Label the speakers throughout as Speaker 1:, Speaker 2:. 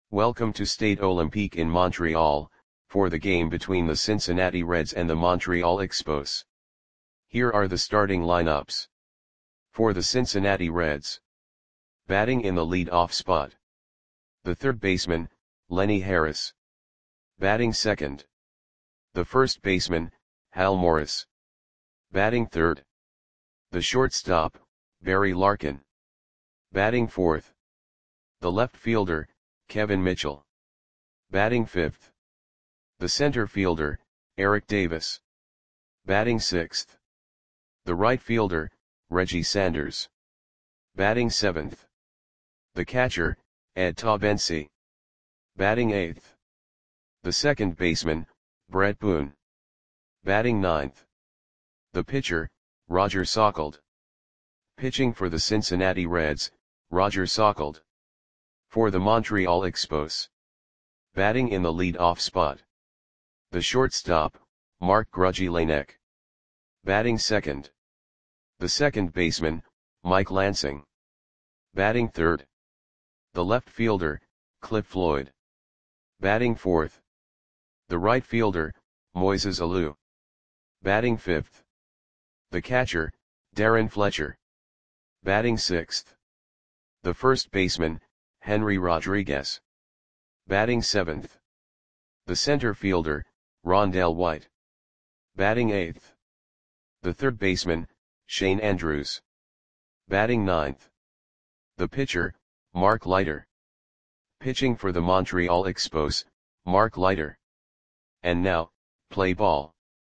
Speaker 1: Welcome to Stade Olympique in Montreal, for the game between the Cincinnati Reds and the Montreal Expos. Here are the starting lineups. For the Cincinnati Reds. Batting in the lead-off spot. The third baseman, Lenny Harris. Batting second. The first baseman, Hal Morris. Batting third. The shortstop, Barry Larkin. Batting fourth. The left fielder, Kevin Mitchell. Batting fifth. The center fielder, Eric Davis. Batting sixth. The right fielder, Reggie Sanders. Batting seventh. The catcher, Ed Taubensee. Batting eighth. The second baseman, Brett Boone. Batting ninth. The pitcher, Roger Sauckelde. Pitching for the Cincinnati Reds, Roger Sauckelde. For the Montreal Expos. Batting in the lead-off spot. The shortstop, Marc Grudzielanek. Batting second. The second baseman, Mike Lansing. Batting third. The left fielder, Cliff Floyd. Batting fourth. The right fielder, Moises Alou. Batting fifth. The catcher, Darren Fletcher. Batting sixth. The first baseman, Henry Rodriguez. Batting seventh. The center fielder, Rondell White. Batting eighth. The third baseman, Shane Andrews. Batting ninth. The pitcher, Mark Leiter. Pitching for the Montreal Expos, Mark Leiter. And now, play ball.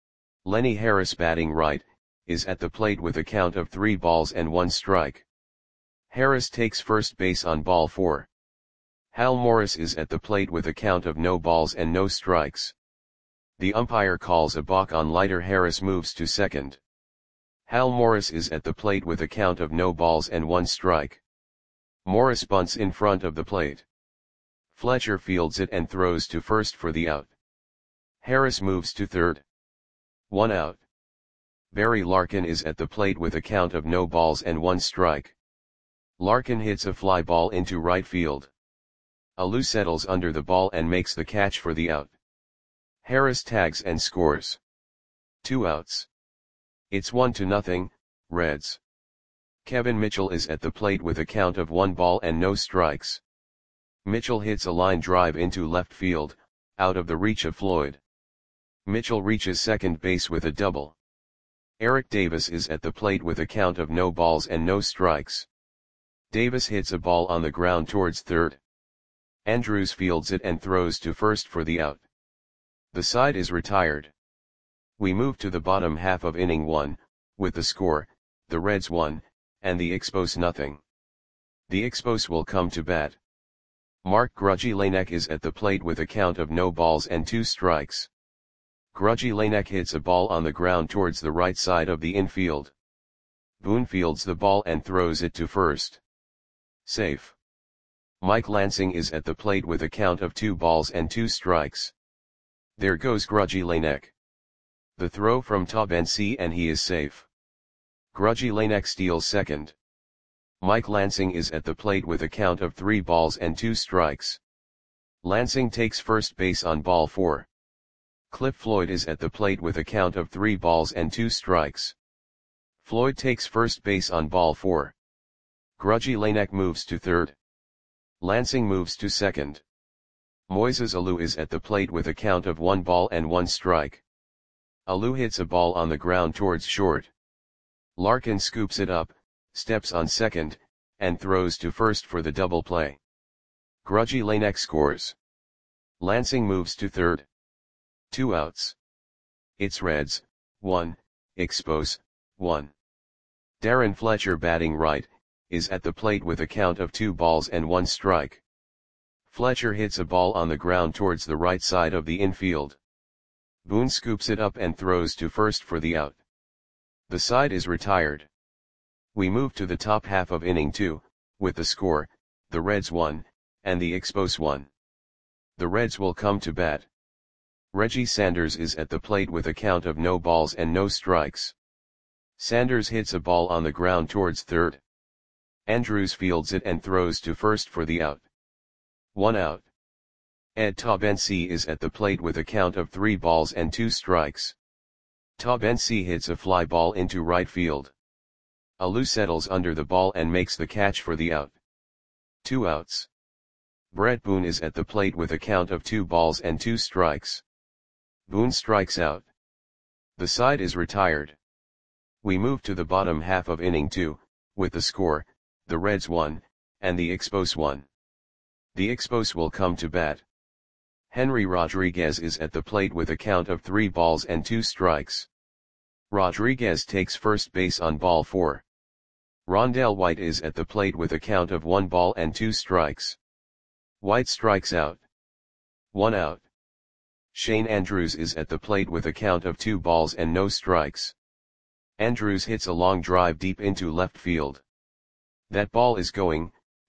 Speaker 1: Lenny Harris batting right, is at the plate with a count of 3 balls and 1 strike. Harris takes first base on ball 4. Hal Morris is at the plate with a count of no balls and no strikes. The umpire calls a balk on Leiter. Harris moves to second. Hal Morris is at the plate with a count of no balls and 1 strike. Morris bunts in front of the plate. Fletcher fields it and throws to first for the out. Harris moves to third. 1 out. Barry Larkin is at the plate with a count of no balls and 1 strike. Larkin hits a fly ball into right field. Alou settles under the ball and makes the catch for the out. Harris tags and scores. 2 outs. It's 1-0, Reds. Kevin Mitchell is at the plate with a count of 1 ball and no strikes. Mitchell hits a line drive into left field, out of the reach of Floyd. Mitchell reaches second base with a double. Eric Davis is at the plate with a count of no balls and no strikes. Davis hits a ball on the ground towards third. Andrews fields it and throws to first for the out. The side is retired. We move to the bottom half of inning 1, with the score, the Reds 1, and the Expos 0. The Expos will come to bat. Marc Grudzielanek is at the plate with a count of no balls and 2 strikes. Grudzielanek hits a ball on the ground towards the right side of the infield. Boone fields the ball and throws it to first. Safe. Mike Lansing is at the plate with a count of 2 balls and 2 strikes. There goes Grudzielanek. The throw from Taubensee and he is safe. Grudzielanek steals second. Mike Lansing is at the plate with a count of 3 balls and 2 strikes. Lansing takes first base on ball 4. Cliff Floyd is at the plate with a count of 3 balls and 2 strikes. Floyd takes first base on ball 4. Grudzielanek moves to third. Lansing moves to second. Moises Alou is at the plate with a count of 1 ball and 1 strike. Alou hits a ball on the ground towards short. Larkin scoops it up, steps on second, and throws to first for the double play. Grudzielanek scores. Lansing moves to third. 2 outs. It's Reds, 1, Expos, 1. Darren Fletcher batting right, is at the plate with a count of 2 balls and 1 strike. Fletcher hits a ball on the ground towards the right side of the infield. Boone scoops it up and throws to first for the out. The side is retired. We move to the top half of inning 2, with the score, the Reds 1, and the Expos 1. The Reds will come to bat. Reggie Sanders is at the plate with a count of no balls and no strikes. Sanders hits a ball on the ground towards third. Andrews fields it and throws to first for the out. 1 out. Ed Tabensi is at the plate with a count of 3 balls and 2 strikes. Tabensi hits a fly ball into right field. Alou settles under the ball and makes the catch for the out. 2 outs. Brett Boone is at the plate with a count of 2 balls and 2 strikes. Boone strikes out. The side is retired. We move to the bottom half of inning 2, with the score, the Reds 1, and the Expos 1. The Expos will come to bat. Henry Rodriguez is at the plate with a count of 3 balls and 2 strikes. Rodriguez takes first base on ball 4. Rondell White is at the plate with a count of 1 ball and 2 strikes. White strikes out. 1 out. Shane Andrews is at the plate with a count of 2 balls and no strikes. Andrews hits a long drive deep into left field. That ball is gone.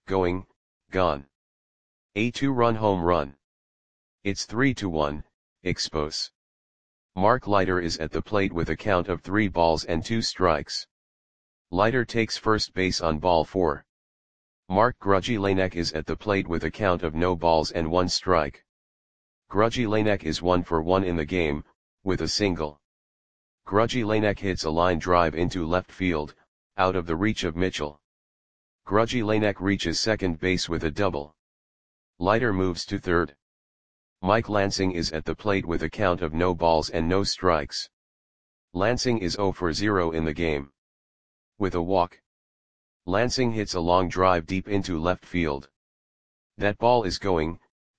Speaker 1: A 2-run home run. It's 3-1, Expos. Mark Leiter is at the plate with a count of 3 balls and 2 strikes. Leiter takes first base on ball 4. Mark Grudzielanek is at the plate with a count of no balls and 1 strike. Grudzielanek is 1 for 1 in the game, with a single. Grudzielanek hits a line drive into left field, out of the reach of Mitchell. Grudzielanek reaches second base with a double. Leiter moves to third. Mike Lansing is at the plate with a count of no balls and no strikes. Lansing is 0 for 0 in the game. With a walk. Lansing hits a long drive deep into left field. That ball is gone.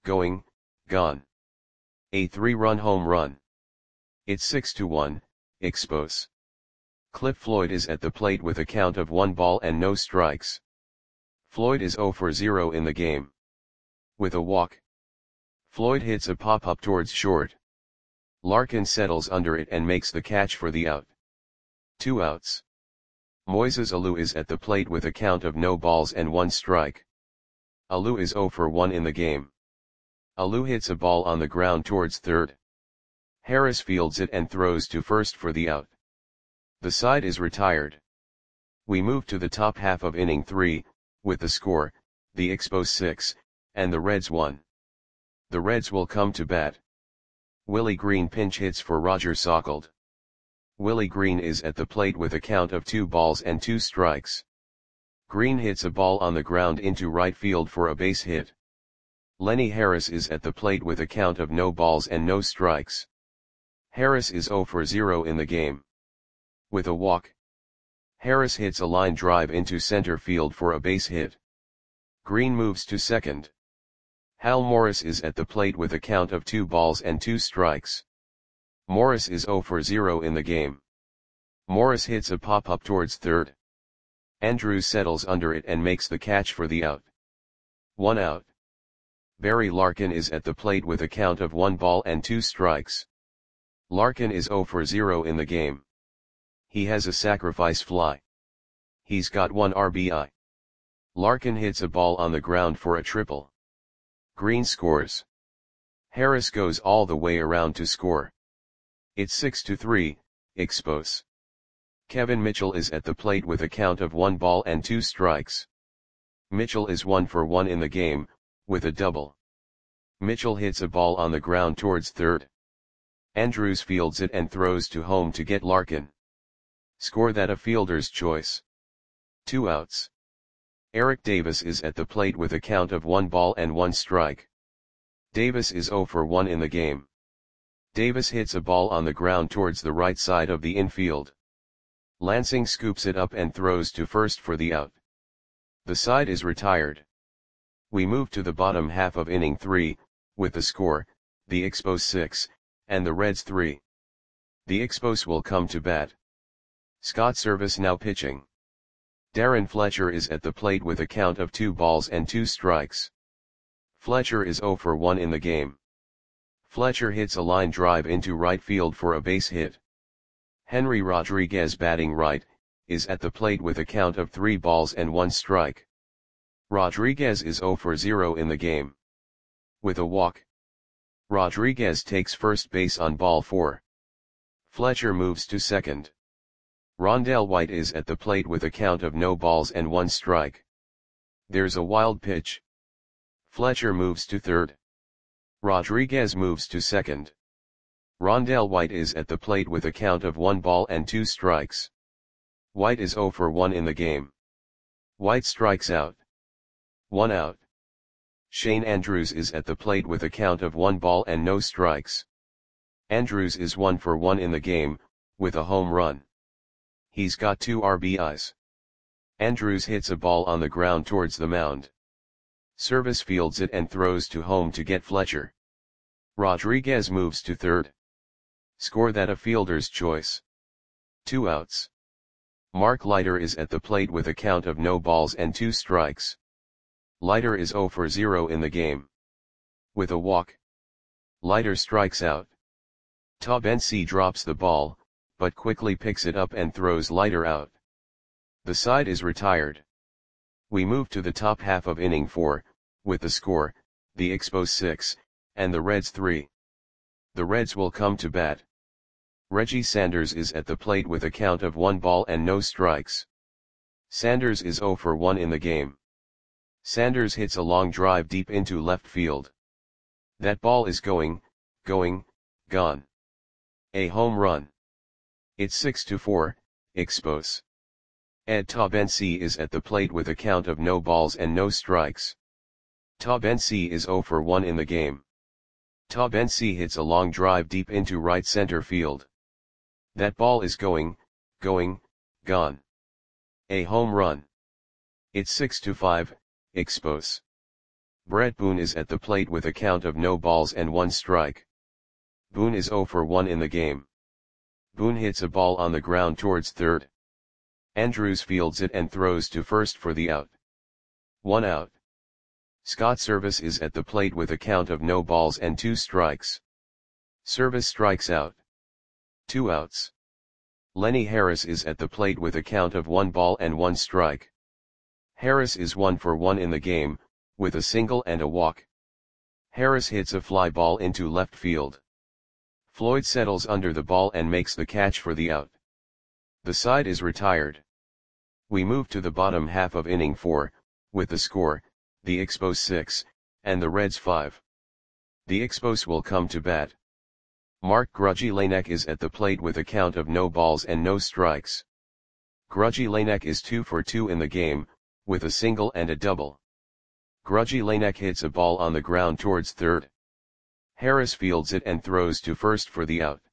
Speaker 1: A 3-run home run. It's 6-1, Expos. Cliff Floyd is at the plate with a count of 1 ball and no strikes. Floyd is 0 for 0 in the game. With a walk. Floyd hits a pop-up towards short. Larkin settles under it and makes the catch for the out. 2 outs. Moises Alou is at the plate with a count of no balls and 1 strike. Alou is 0 for 1 in the game. Alou hits a ball on the ground towards third. Harris fields it and throws to first for the out. The side is retired. We move to the top half of inning 3, with the score, the Expos 6, and the Reds 1. The Reds will come to bat. Willie Green pinch hits for Roger Sauckled. Willie Green is at the plate with a count of 2 balls and 2 strikes. Green hits a ball on the ground into right field for a base hit. Lenny Harris is at the plate with a count of no balls and no strikes. Harris is 0 for 0 in the game. With a walk. Harris hits a line drive into center field for a base hit. Green moves to second. Hal Morris is at the plate with a count of 2 balls and 2 strikes. Morris is 0 for 0 in the game. Morris hits a pop-up towards third. Andrews settles under it and makes the catch for the out. 1 out. Barry Larkin is at the plate with a count of 1 ball and 2 strikes. Larkin is 0 for 0 in the game. He has a sacrifice fly. He's got 1 RBI. Larkin hits a ball on the ground for a triple. Green scores. Harris goes all the way around to score. It's 6-3, Expos. Kevin Mitchell is at the plate with a count of 1 ball and 2 strikes. Mitchell is 1 for 1 in the game, with a double. Mitchell hits a ball on the ground towards third. Andrews fields it and throws to home to get Larkin. Score that a fielder's choice. 2 outs. Eric Davis is at the plate with a count of 1 ball and 1 strike. Davis is 0 for 1 in the game. Davis hits a ball on the ground towards the right side of the infield. Lansing scoops it up and throws to first for the out. The side is retired. We move to the bottom half of inning 3, with the score, the Expos 6, and the Reds 3. The Expos will come to bat. Scott Servais now pitching. Darren Fletcher is at the plate with a count of 2 balls and 2 strikes. Fletcher is 0 for 1 in the game. Fletcher hits a line drive into right field for a base hit. Henry Rodriguez, batting right, is at the plate with a count of 3 balls and 1 strike. Rodriguez is 0 for 0 in the game. With a walk. Rodriguez takes first base on ball 4. Fletcher moves to second. Rondell White is at the plate with a count of no balls and 1 strike. There's a wild pitch. Fletcher moves to third. Rodriguez moves to second. Rondell White is at the plate with a count of 1 ball and 2 strikes. White is 0 for 1 in the game. White strikes out. 1 out. Shane Andrews is at the plate with a count of 1 ball and no strikes. Andrews is 1 for 1 in the game, with a home run. He's got 2 RBIs. Andrews hits a ball on the ground towards the mound. Service fields it and throws to home to get Fletcher. Rodriguez moves to third. Score that a fielder's choice. 2 outs. Mark Leiter is at the plate with a count of no balls and 2 strikes. Leiter is 0 for 0 in the game. With a walk. Leiter strikes out. Taubensee drops the ball, but quickly picks it up and throws Leiter out. The side is retired. We move to the top half of inning 4, with the score, the Expos 6, and the Reds 3. The Reds will come to bat. Reggie Sanders is at the plate with a count of 1 ball and no strikes. Sanders is 0 for 1 in the game. Sanders hits a long drive deep into left field. That ball is going, gone. A home run. It's 6-4, Expos. Ed Taubensee is at the plate with a count of no balls and no strikes. Taubensee is 0 for 1 in the game. Taubensee hits a long drive deep into right center field. That ball is going, gone. A home run. It's 6-5, Expos. Brett Boone is at the plate with a count of no balls and 1 strike. Boone is 0 for 1 in the game. Boone hits a ball on the ground towards third. Andrews fields it and throws to first for the out. 1 out. Scott Service is at the plate with a count of no balls and 2 strikes. Service strikes out. 2 outs. Lenny Harris is at the plate with a count of 1 ball and 1 strike. Harris is 1 for 1 in the game, with a single and a walk. Harris hits a fly ball into left field. Floyd settles under the ball and makes the catch for the out. The side is retired. We move to the bottom half of inning 4, with the score, the Expos 6, and the Reds 5. The Expos will come to bat. Mark Grudgy Lanek is at the plate with a count of no balls and no strikes. Grudgy Lanek is 2 for 2 in the game, with a single and a double. Grudgy Lanek hits a ball on the ground towards third. Harris fields it and throws to first for the out.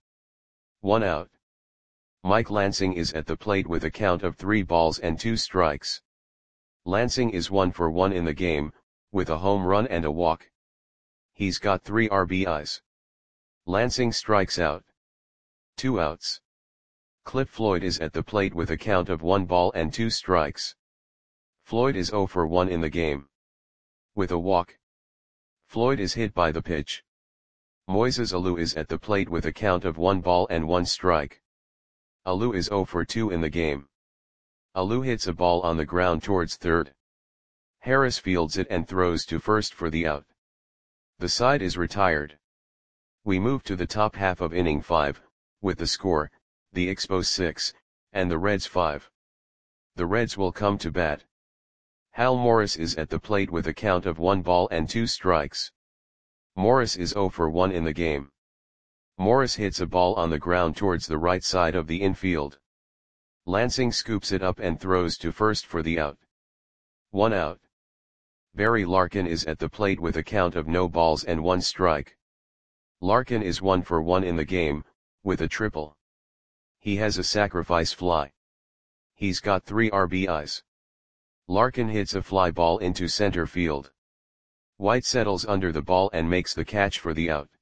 Speaker 1: 1 out. Mike Lansing is at the plate with a count of 3 balls and 2 strikes. Lansing is 1 for 1 in the game, with a home run and a walk. He's got 3 RBIs. Lansing strikes out. 2 outs. Cliff Floyd is at the plate with a count of 1 ball and 2 strikes. Floyd is 0 for 1 in the game. With a walk. Floyd is hit by the pitch. Moises Alou is at the plate with a count of 1 ball and 1 strike. Alou is 0 for 2 in the game. Alou hits a ball on the ground towards third. Harris fields it and throws to first for the out. The side is retired. We move to the top half of inning 5, with the score, the Expos 6, and the Reds 5. The Reds will come to bat. Hal Morris is at the plate with a count of 1 ball and 2 strikes. Morris is 0 for 1 in the game. Morris hits a ball on the ground towards the right side of the infield. Lansing scoops it up and throws to first for the out. 1 out. Barry Larkin is at the plate with a count of no balls and 1 strike. Larkin is 1 for 1 in the game, with a triple. He has a sacrifice fly. He's got 3 RBIs. Larkin hits a fly ball into center field. White settles under the ball and makes the catch for the out.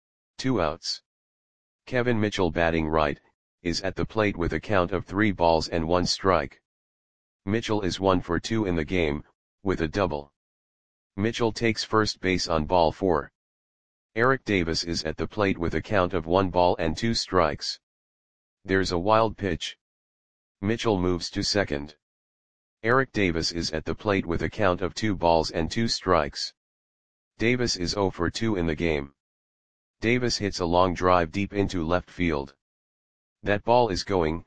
Speaker 1: 2 outs. Kevin Mitchell, batting right, is at the plate with a count of 3 balls and 1 strike. Mitchell is 1 for 2 in the game, with a double. Mitchell takes first base on ball 4. Eric Davis is at the plate with a count of 1 ball and 2 strikes. There's a wild pitch. Mitchell moves to second. Eric Davis is at the plate with a count of 2 balls and 2 strikes. Davis is 0 for 2 in the game. Davis hits a long drive deep into left field. That ball is going,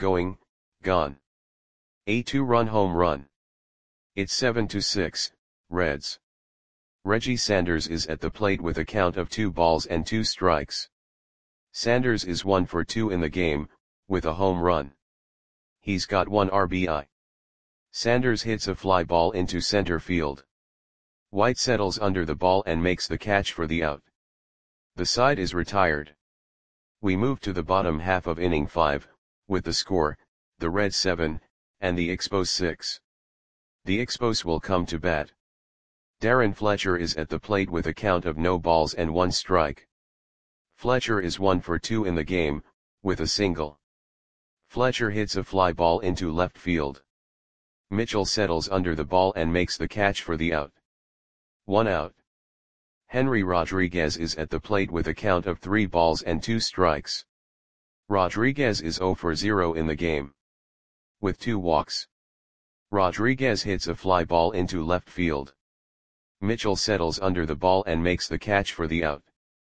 Speaker 1: gone. A 2-run home run. It's 7-6, Reds. Reggie Sanders is at the plate with a count of 2 balls and 2 strikes. Sanders is 1 for 2 in the game, with a home run. He's got 1 RBI. Sanders hits a fly ball into center field. White settles under the ball and makes the catch for the out. The side is retired. We move to the bottom half of inning 5, with the score, the Reds 7, and the Expos 6. The Expos will come to bat. Darren Fletcher is at the plate with a count of no balls and 1 strike. Fletcher is 1 for 2 in the game, with a single. Fletcher hits a fly ball into left field. Mitchell settles under the ball and makes the catch for the out. 1 out. Henry Rodriguez is at the plate with a count of 3 balls and 2 strikes. Rodriguez is 0 for 0 in the game, with 2 walks. Rodriguez hits a fly ball into left field. Mitchell settles under the ball and makes the catch for the out.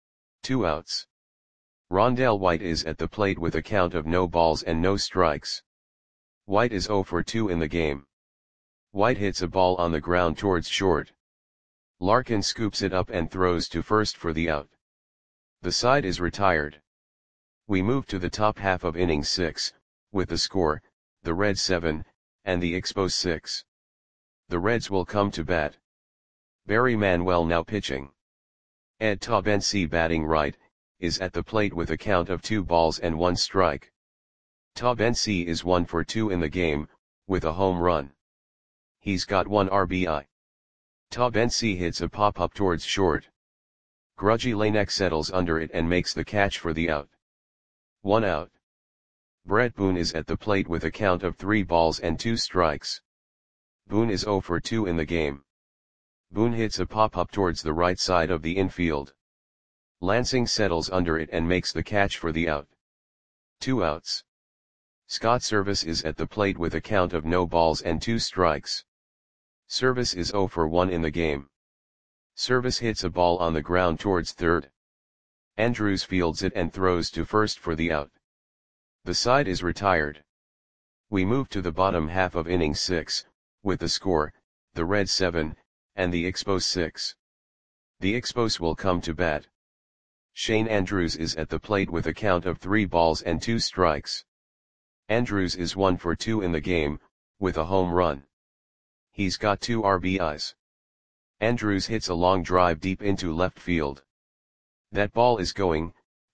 Speaker 1: 2 outs. Rondell White is at the plate with a count of no balls and no strikes. White is 0 for 2 in the game. White hits a ball on the ground towards short. Larkin scoops it up and throws to first for the out. The side is retired. We move to the top half of inning 6, with the score, the Reds 7, and the Expos 6. The Reds will come to bat. Barry Manuel now pitching. Ed Taubensee batting right, is at the plate with a count of 2 balls and 1 strike. Taubensee is 1 for 2 in the game, with a home run. He's got 1 RBI. Taubensee hits a pop-up towards short. Grudgy Lanek settles under it and makes the catch for the out. 1 out. Brett Boone is at the plate with a count of 3 balls and 2 strikes. Boone is 0 for 2 in the game. Boone hits a pop-up towards the right side of the infield. Lansing settles under it and makes the catch for the out. 2 outs. Scott Service is at the plate with a count of no balls and 2 strikes. Service is 0 for 1 in the game. Service hits a ball on the ground towards third. Andrews fields it and throws to first for the out. The side is retired. We move to the bottom half of inning 6, with the score, the Reds 7, and the Expos 6. The Expos will come to bat. Shane Andrews is at the plate with a count of 3 balls and 2 strikes. Andrews is 1 for 2 in the game, with a home run. He's got 2 RBIs. Andrews hits a long drive deep into left field. That ball is going,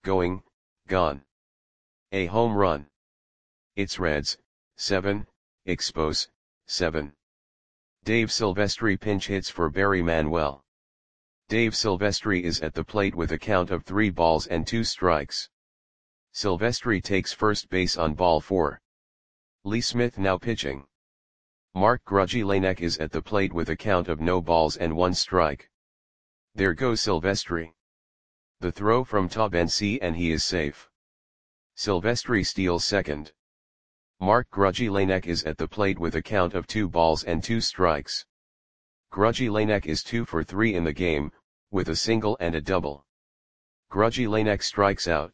Speaker 1: gone. A home run. It's Reds, 7, Expos, 7. Dave Silvestri pinch hits for Barry Manuel. Dave Silvestri is at the plate with a count of 3 balls and 2 strikes. Silvestri takes first base on ball 4. Lee Smith now pitching. Mark Grudgy Lanek is at the plate with a count of no balls and 1 strike. There goes Silvestri. The throw from Taubensee and he is safe. Silvestri steals second. Mark Grudgy Lanek is at the plate with a count of 2 balls and 2 strikes. Grudgy Lanek is 2 for 3 in the game, with a single and a double. Grudgy Lanek strikes out.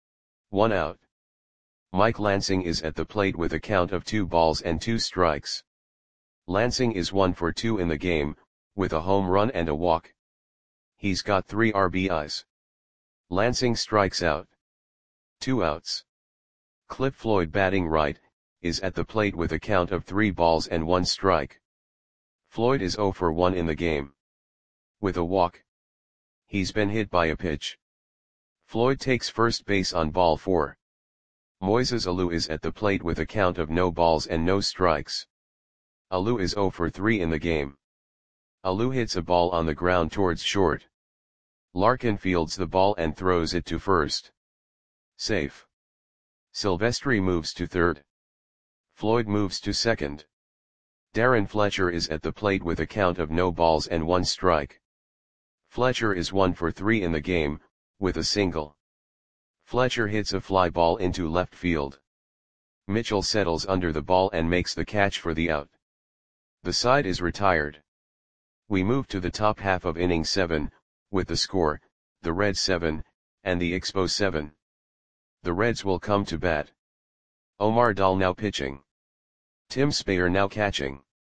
Speaker 1: 1 out. Mike Lansing is at the plate with a count of 2 balls and 2 strikes. Lansing is 1 for 2 in the game, with a home run and a walk. He's got 3 RBIs. Lansing strikes out. 2 outs. Cliff Floyd batting right, is at the plate with a count of 3 balls and 1 strike. Floyd is 0 for 1 in the game, with a walk. He's been hit by a pitch. Floyd takes first base on ball 4. Moises Alou is at the plate with a count of no balls and no strikes. Alou is 0 for 3 in the game. Alou hits a ball on the ground towards short. Larkin fields the ball and throws it to first. Safe. Silvestri moves to third. Floyd moves to second. Darren Fletcher is at the plate with a count of no balls and 1 strike. Fletcher is 1 for 3 in the game, with a single. Fletcher hits a fly ball into left field. Mitchell settles under the ball and makes the catch for the out. The side is retired. We move to the top half of inning 7, with the score, the Reds 7, and the Expos 7. The Reds will come to bat. Omar Dahl now pitching. Tim Spayer now catching.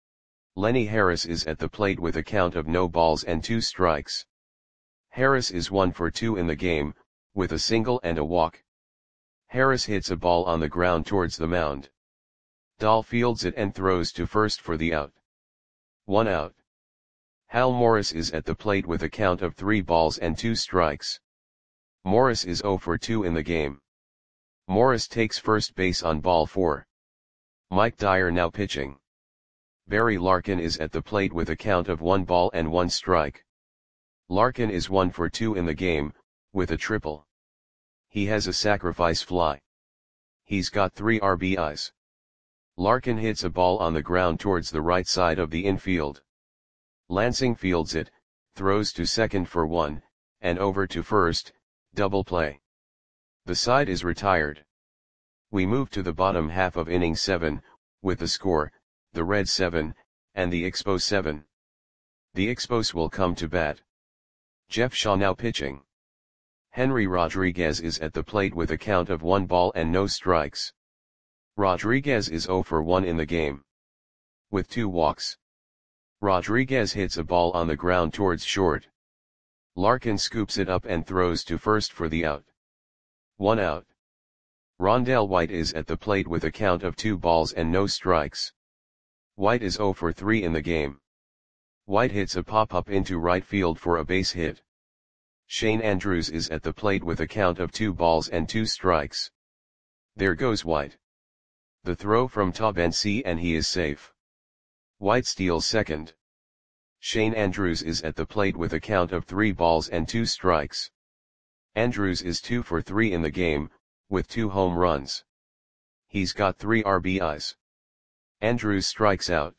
Speaker 1: Lenny Harris is at the plate with a count of no balls and 2 strikes. Harris is 1 for 2 in the game, with a single and a walk. Harris hits a ball on the ground towards the mound. Dahl fields it and throws to first for the out. 1 out. Hal Morris is at the plate with a count of 3 balls and 2 strikes. Morris is 0 for 2 in the game. Morris takes first base on ball 4. Mike Dyer now pitching. Barry Larkin is at the plate with a count of 1 ball and 1 strike. Larkin is 1 for 2 in the game, with a triple. He has a sacrifice fly. He's got 3 RBIs. Larkin hits a ball on the ground towards the right side of the infield. Lansing fields it, throws to second for 1, and over to first, double play. The side is retired. We move to the bottom half of inning 7, with the score, the Reds 7, and the Expos 7. The Expos will come to bat. Jeff Shaw now pitching. Henry Rodriguez is at the plate with a count of 1 ball and no strikes. Rodriguez is 0 for 1 in the game. With 2 walks. Rodriguez hits a ball on the ground towards short. Larkin scoops it up and throws to first for the out. 1 out. Rondell White is at the plate with a count of 2 balls and no strikes. White is 0 for 3 in the game. White hits a pop-up into right field for a base hit. Shane Andrews is at the plate with a count of 2 balls and 2 strikes. There goes White. The throw from Taubensee and he is safe. White steals second. Shane Andrews is at the plate with a count of 3 balls and 2 strikes. Andrews is 2 for 3 in the game, with 2 home runs. He's got 3 RBIs. Andrews strikes out.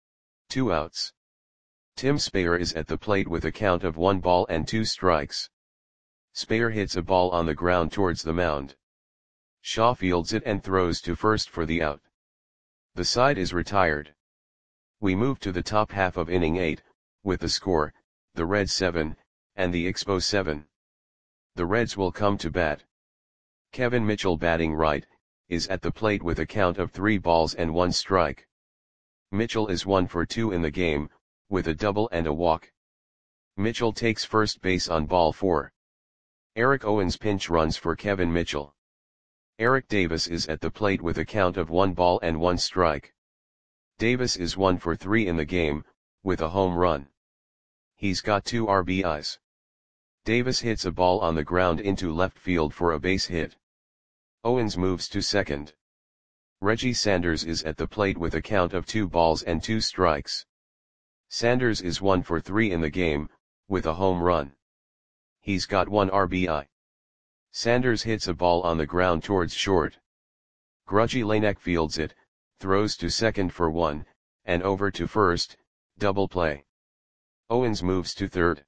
Speaker 1: 2 outs. Tim Speyer is at the plate with a count of 1 ball and 2 strikes. Speyer hits a ball on the ground towards the mound. Shaw fields it and throws to first for the out. The side is retired. We move to the top half of inning 8, with the score, the Reds 7, and the Expos 7. The Reds will come to bat. Kevin Mitchell batting right, is at the plate with a count of 3 balls and 1 strike. Mitchell is 1 for 2 in the game, with a double and a walk. Mitchell takes first base on ball 4. Eric Owens pinch runs for Kevin Mitchell. Eric Davis is at the plate with a count of 1 ball and 1 strike. Davis is 1 for 3 in the game, with a home run. He's got 2 RBIs. Davis hits a ball on the ground into left field for a base hit. Owens moves to second. Reggie Sanders is at the plate with a count of 2 balls and 2 strikes. Sanders is 1 for 3 in the game, with a home run. He's got 1 RBI. Sanders hits a ball on the ground towards short. Grudgy Lanek fields it, throws to second for 1, and over to first, double play. Owens moves to third.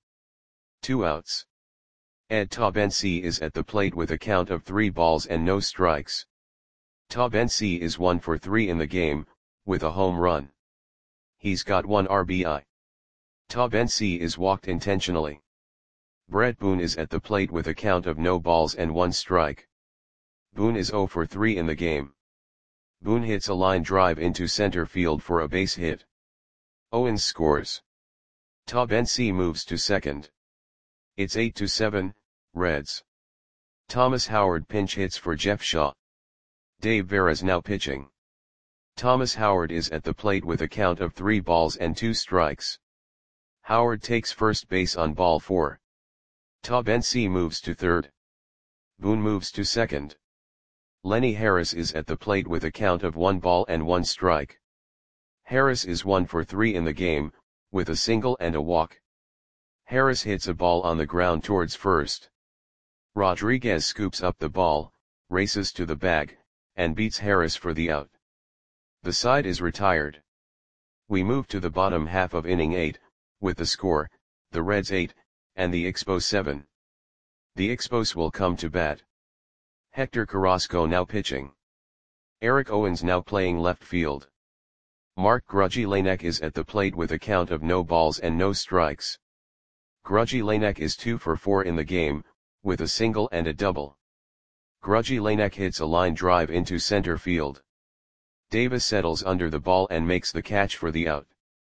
Speaker 1: 2 outs. Ed Taubensee is at the plate with a count of 3 balls and no strikes. Taubensee is 1 for 3 in the game, with a home run. He's got 1 RBI. Taubensee is walked intentionally. Brett Boone is at the plate with a count of no balls and 1 strike. Boone is 0 for 3 in the game. Boone hits a line drive into center field for a base hit. Owens scores. Taubensee moves to second. It's 8-7, Reds. Thomas Howard pinch hits for Jeff Shaw. Dave Veras now pitching. Thomas Howard is at the plate with a count of 3 balls and 2 strikes. Howard takes first base on ball 4. Taubensee moves to third. Boone moves to second. Lenny Harris is at the plate with a count of 1 ball and 1 strike. Harris is 1 for 3 in the game, with a single and a walk. Harris hits a ball on the ground towards first. Rodriguez scoops up the ball, races to the bag, and beats Harris for the out. The side is retired. We move to the bottom half of inning 8, with the score, the Reds 8, and the Expos 7. The Expos will come to bat. Hector Carrasco now pitching. Eric Owens now playing left field. Mark Grudgy Lanek is at the plate with a count of no balls and no strikes. Grudgy Lanek is 2 for 4 in the game, with a single and a double. Grudgy Lanek hits a line drive into center field. Davis settles under the ball and makes the catch for the out.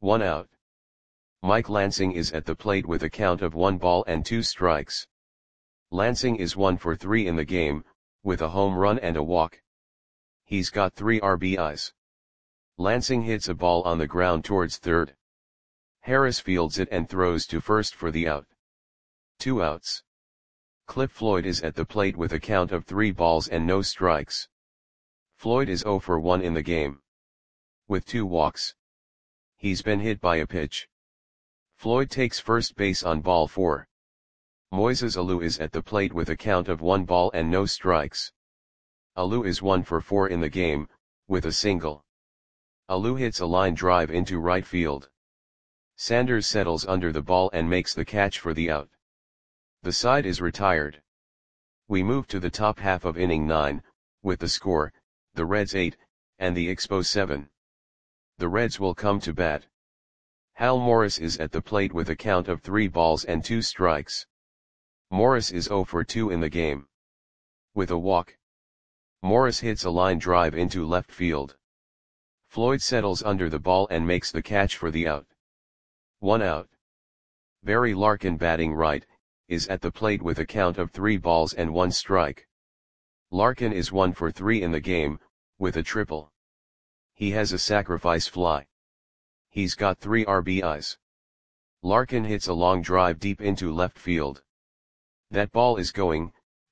Speaker 1: 1 out. Mike Lansing is at the plate with a count of 1 ball and 2 strikes. Lansing is 1 for 3 in the game, with a home run and a walk. He's got 3 RBIs. Lansing hits a ball on the ground towards third. Harris fields it and throws to first for the out. 2 outs. Cliff Floyd is at the plate with a count of 3 balls and no strikes. Floyd is 0 for 1 in the game, with 2 walks. He's been hit by a pitch. Floyd takes first base on ball 4. Moises Alou is at the plate with a count of 1 ball and no strikes. Alou is 1 for 4 in the game, with a single. Alou hits a line drive into right field. Sanders settles under the ball and makes the catch for the out. The side is retired. We move to the top half of inning 9, with the score, the Reds 8, and the Expos 7. The Reds will come to bat. Hal Morris is at the plate with a count of 3 balls and 2 strikes. Morris is 0 for 2 in the game, with a walk. Morris hits a line drive into left field. Floyd settles under the ball and makes the catch for the out. 1 out. Barry Larkin, batting right, is at the plate with a count of 3 balls and 1 strike. Larkin is 1 for 3 in the game, with a triple. He has a sacrifice fly. He's got 3 RBIs. Larkin hits a long drive deep into left field. That ball is going,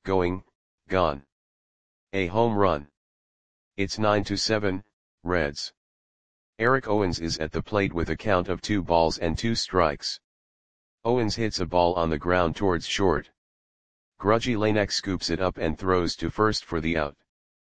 Speaker 1: gone. A home run. It's 9-7, Reds. Eric Owens is at the plate with a count of 2 balls and 2 strikes. Owens hits a ball on the ground towards short. Grudgy Lanek scoops it up and throws to first for the out.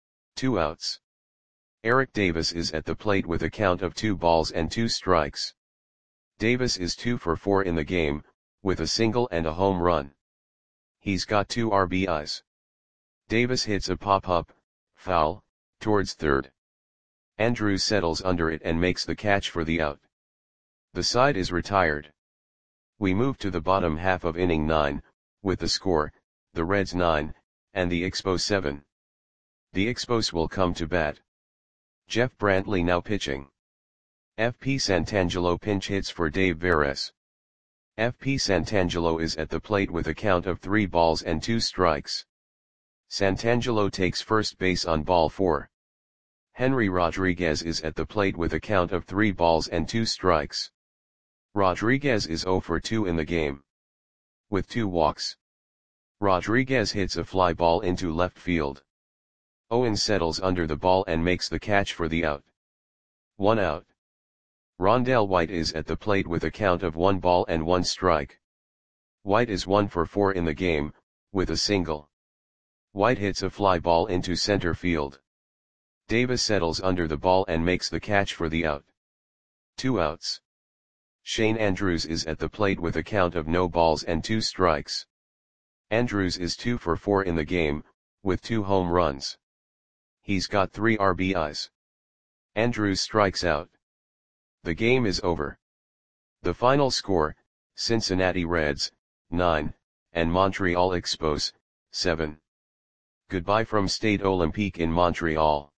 Speaker 1: 2 outs. Eric Davis is at the plate with a count of 2 balls and 2 strikes. Davis is 2 for 4 in the game, with a single and a home run. He's got 2 RBIs. Davis hits a pop-up, foul, towards third. Andrews settles under it and makes the catch for the out. The side is retired. We move to the bottom half of inning 9, with the score, the Reds 9, and the Expos 7. The Expos will come to bat. Jeff Brantley now pitching. F.P. Santangelo pinch hits for Dave Veres. F.P. Santangelo is at the plate with a count of 3 balls and 2 strikes. Santangelo takes first base on ball 4. Henry Rodriguez is at the plate with a count of 3 balls and 2 strikes. Rodriguez is 0 for 2 in the game, with 2 walks. Rodriguez hits a fly ball into left field. Owens settles under the ball and makes the catch for the out. 1 out. Rondell White is at the plate with a count of 1 ball and 1 strike. White is 1 for 4 in the game, with a single. White hits a fly ball into center field. Davis settles under the ball and makes the catch for the out. 2 outs. Shane Andrews is at the plate with a count of no balls and 2 strikes. Andrews is 2 for 4 in the game, with 2 home runs. He's got 3 RBIs. Andrews strikes out. The game is over. The final score, Cincinnati Reds, 9, and Montreal Expos, 7. Goodbye from Stade Olympique in Montreal.